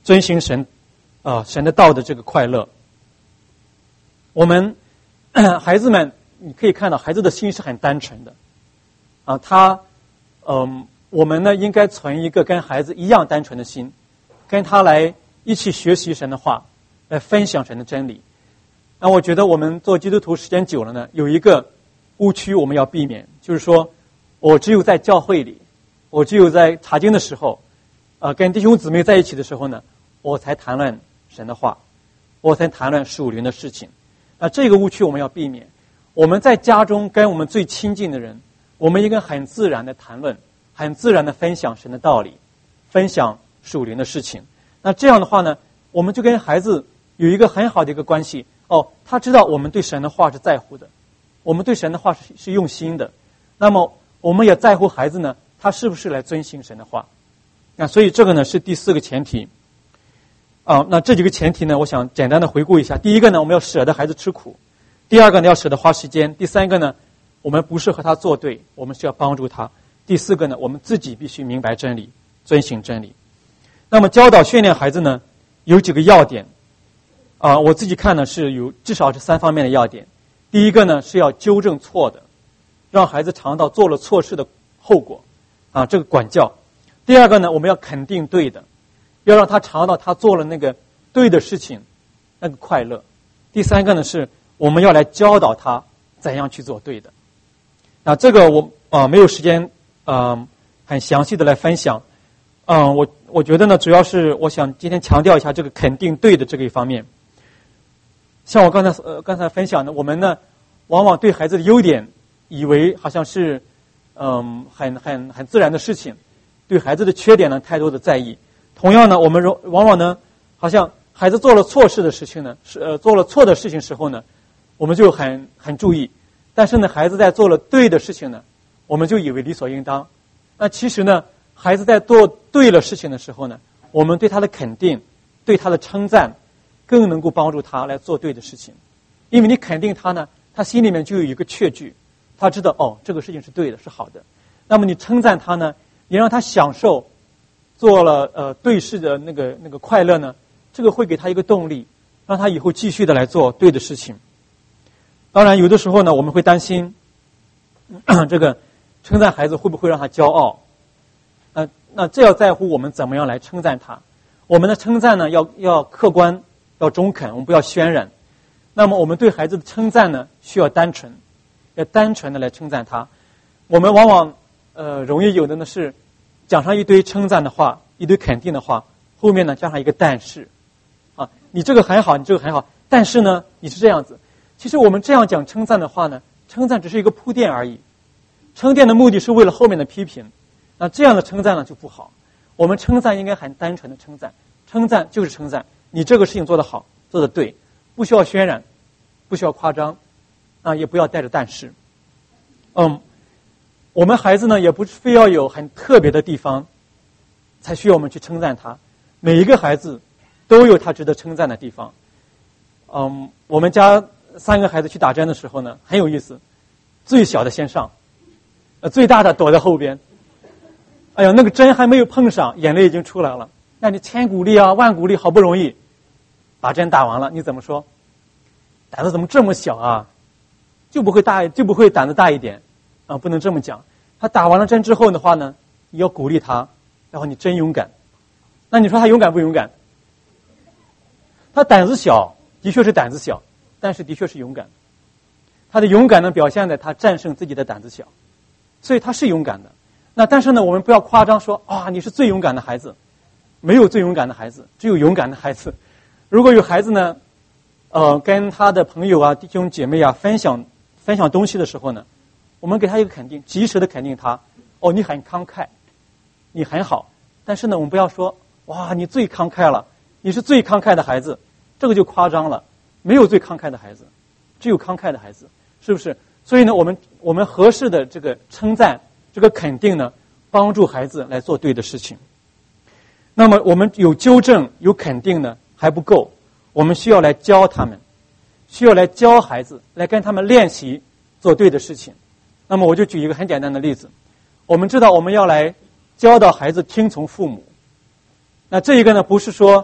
遵行神啊、呃、神的道的这个快乐。我们孩子们，你可以看到孩子的心是很单纯的啊，他嗯、呃，我们呢应该存一个跟孩子一样单纯的心，跟他来一起学习神的话，来分享神的真理。那我觉得我们做基督徒时间久了呢，有一个误区我们要避免，就是说我只有在教会里，我只有在查经的时候，呃，跟弟兄姊妹在一起的时候呢，我才谈论神的话，我才谈论属灵的事情。那这个误区我们要避免。我们在家中跟我们最亲近的人，我们应该很自然的谈论，很自然的分享神的道理，分享属灵的事情。那这样的话呢，我们就跟孩子有一个很好的一个关系。哦，他知道我们对神的话是在乎的，我们对神的话是是用心的。那么我们也在乎孩子呢，他是不是来遵行神的话。那所以这个呢是第四个前提。啊，那这几个前提呢，我想简单的回顾一下。第一个呢，我们要舍得孩子吃苦；第二个呢，要舍得花时间；第三个呢，我们不是和他作对，我们是要帮助他；第四个呢，我们自己必须明白真理，遵行真理。那么教导训练孩子呢，有几个要点啊，我自己看呢是有至少是三方面的要点。第一个呢是要纠正错的，让孩子尝到做了错事的后果啊，这个管教。第二个呢，我们要肯定对的，要让他尝到他做了那个对的事情那个快乐。第三个呢，是我们要来教导他怎样去做对的。那这个我啊、呃、没有时间啊、呃、很详细的来分享。嗯、呃，我我觉得呢，主要是我想今天强调一下这个肯定对的这个一方面。像我刚才呃刚才分享的，我们呢往往对孩子的优点以为好像是嗯很很很自然的事情，对孩子的缺点呢太多的在意。同样呢，我们往往呢好像孩子做了错事的事情呢，是呃做了错的事情时候呢，我们就很很注意。但是呢，孩子在做了对的事情呢，我们就以为理所应当。那其实呢，孩子在做对了事情的时候呢，我们对他的肯定，对他的称赞，更能够帮助他来做对的事情。因为你肯定他呢，他心里面就有一个确据，他知道哦，这个事情是对的，是好的。那么你称赞他呢，你让他享受做了呃对事的那个那个快乐呢，这个会给他一个动力，让他以后继续的来做对的事情。当然有的时候呢，我们会担心这个称赞孩子会不会让他骄傲。那那这要在乎我们怎么样来称赞他。我们的称赞呢，要要客观，要中肯，我们不要渲染。那么我们对孩子的称赞呢，需要单纯，要单纯的来称赞他。我们往往呃容易有的呢是讲上一堆称赞的话，一堆肯定的话，后面呢加上一个但是啊，你这个很好，你这个很好，但是呢你是这样子。其实我们这样讲称赞的话呢，称赞只是一个铺垫而已，称赞的目的是为了后面的批评。那这样的称赞呢就不好。我们称赞应该很单纯的称赞，称赞就是称赞，你这个事情做得好，做得对，不需要渲染，不需要夸张啊，也不要带着但是。嗯，我们孩子呢也不是非要有很特别的地方才需要我们去称赞他，每一个孩子都有他值得称赞的地方。嗯，我们家三个孩子去打针的时候呢，很有意思，最小的先上，呃，最大的躲在后边。哎呀，那个针还没有碰上，眼泪已经出来了。那你千鼓励啊，万鼓励，好不容易把针打完了，你怎么说？胆子怎么这么小啊？就不会大，就不会胆子大一点啊？不能这么讲。他打完了针之后的话呢，你要鼓励他，然后你真勇敢。那你说他勇敢不勇敢？他胆子小，的确是胆子小，但是的确是勇敢。他的勇敢呢，表现在他战胜自己的胆子小，所以他是勇敢的。那但是呢，我们不要夸张说啊，你是最勇敢的孩子，没有最勇敢的孩子，只有勇敢的孩子。如果有孩子呢，呃，跟他的朋友啊、弟兄姐妹啊分享分享东西的时候呢，我们给他一个肯定，及时的肯定他。哦，你很慷慨，你很好。但是呢，我们不要说哇，你最慷慨了，你是最慷慨的孩子，这个就夸张了。没有最慷慨的孩子，只有慷慨的孩子，是不是？所以呢，我们我们合适的这个称赞。这个肯定呢，帮助孩子来做对的事情。那么我们有纠正有肯定呢还不够，我们需要来教他们，需要来教孩子，来跟他们练习做对的事情。那么我就举一个很简单的例子，我们知道我们要来教导孩子听从父母。那这一个呢，不是说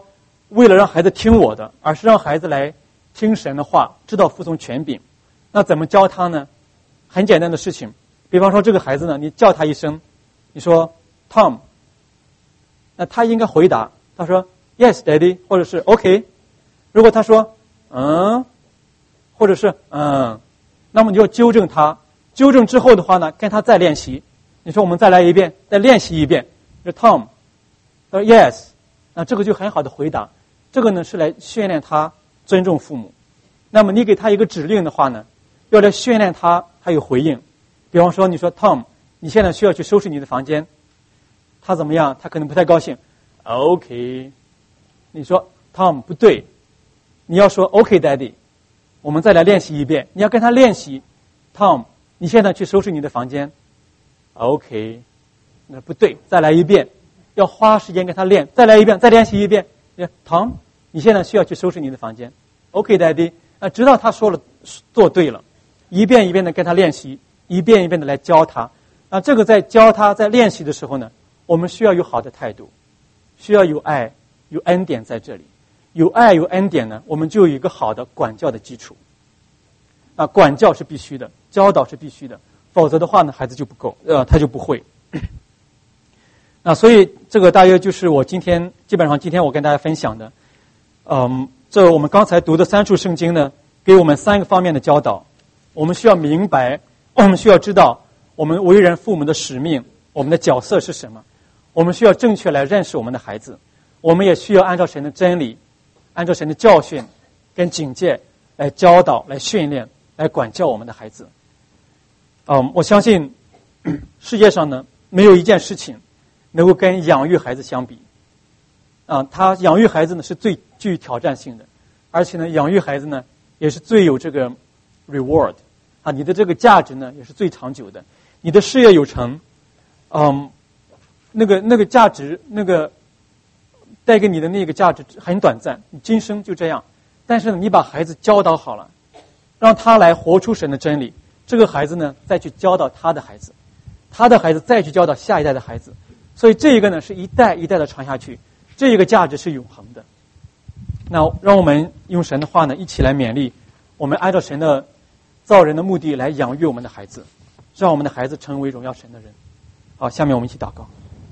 为了让孩子听我的，而是让孩子来听神的话，知道服从权柄。那怎么教他呢？很简单的事情，比方说这个孩子呢，你叫他一声，你说 Tom， 那他应该回答，他说 Yes Daddy， 或者是 OK。 如果他说嗯，或者是嗯，那么你就纠正他，纠正之后的话呢，跟他再练习。你说我们再来一遍，再练习一遍，是 Tom， 他说 Yes， 那这个就很好的回答。这个呢是来训练他尊重父母。那么你给他一个指令的话呢，要来训练他还有回应。比方说你说 Tom， 你现在需要去收拾你的房间，他怎么样？他可能不太高兴。OK， 你说 Tom 不对，你要说 OK Daddy， 我们再来练习一遍。你要跟他练习 Tom， 你现在去收拾你的房间。OK， 那不对，再来一遍，要花时间跟他练，再来一遍，再练习一遍。Tom， 你现在需要去收拾你的房间。OK Daddy， 啊，直到他说了做对了，一遍一遍的跟他练习，一遍一遍的来教他。那这个在教他在练习的时候呢，我们需要有好的态度，需要有爱有恩典在这里。有爱有恩典呢，我们就有一个好的管教的基础。啊，管教是必须的，教导是必须的，否则的话呢，孩子就不够，呃，他就不会。那所以这个大约就是我今天基本上今天我跟大家分享的。嗯，这我们刚才读的三处圣经呢，给我们三个方面的教导。我们需要明白，我们需要知道我们为人父母的使命，我们的角色是什么。我们需要正确来认识我们的孩子，我们也需要按照神的真理，按照神的教训跟警戒来教导、来训练、来管教我们的孩子。嗯，我相信世界上呢，没有一件事情能够跟养育孩子相比。啊，他养育孩子呢是最具挑战性的，而且呢，养育孩子呢也是最有这个 reward 啊，你的这个价值呢也是最长久的。你的事业有成，嗯，那个那个价值，那个带给你的那个价值很短暂，你今生就这样。但是呢，你把孩子教导好了，让他来活出神的真理，这个孩子呢再去教导他的孩子，他的孩子再去教导下一代的孩子，所以这一个呢是一代一代的传下去，这一个价值是永恒的。那让我们用神的话呢一起来勉励，我们按照神的造人的目的来养育我们的孩子，让我们的孩子成为荣耀神的人。好，下面我们一起祷告。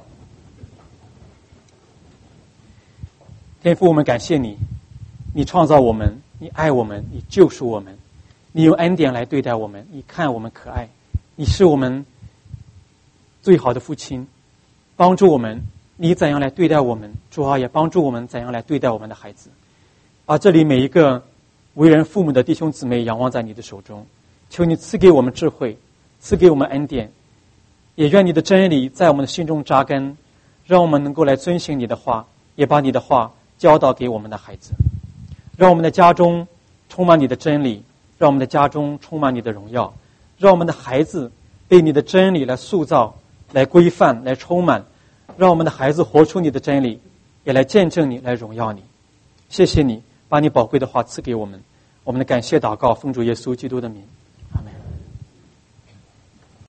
天父，我们感谢你，你创造我们，你爱我们，你救赎我们，你用恩典来对待我们，你看我们可爱，你是我们最好的父亲，帮助我们，你怎样来对待我们，主啊，也帮助我们怎样来对待我们的孩子。啊，这里每一个为人父母的弟兄姊妹仰望在你的手中，求你赐给我们智慧，赐给我们恩典，也愿你的真理在我们的心中扎根，让我们能够来遵循你的话，也把你的话教导给我们的孩子，让我们的家中充满你的真理，让我们的家中充满你的荣耀，让我们的孩子被你的真理来塑造，来规范，来充满，让我们的孩子活出你的真理，也来见证你，来荣耀你。谢谢你把你宝贵的话赐给我们，我们的感谢祷告奉主耶稣基督的名。